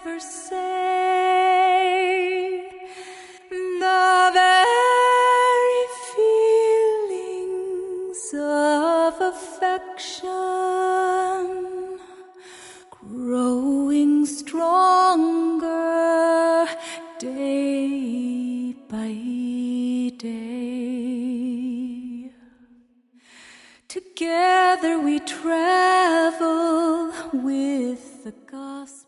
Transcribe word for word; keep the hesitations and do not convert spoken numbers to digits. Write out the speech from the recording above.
ever say the very feelings of affection growing stronger day by day. Together we travel with the gospel.